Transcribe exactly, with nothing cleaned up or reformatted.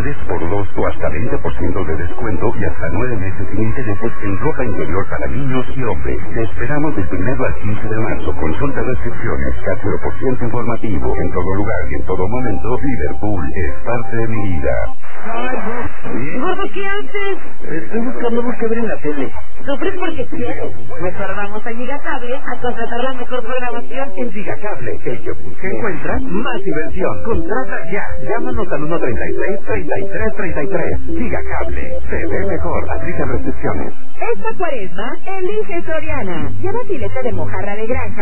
tres por dos o hasta veinte por ciento de descuento y hasta nueve meses sin intereses en ropa interior para niños y hombres. Te esperamos del primero al quince de marzo. Consulta restricciones, cero por ciento informativo. En todo lugar y en todo momento, Liverpool es parte de mi vida. Gordo, ¿qué haces? Estoy buscando algo que ver en la tele. Sufres porque quieres. Mejor vamos a Gigacable a contratar la mejor programación. En Gigacable, el que busca encuentra más diversión. Contrata ya. Llámanos al uno treinta y seis, treinta y tres, treinta y tres. Gigacable. Se ve mejor. Aplican restricciones. Esta cuaresma, elige Soriana. Lleva filete de mojarra de granja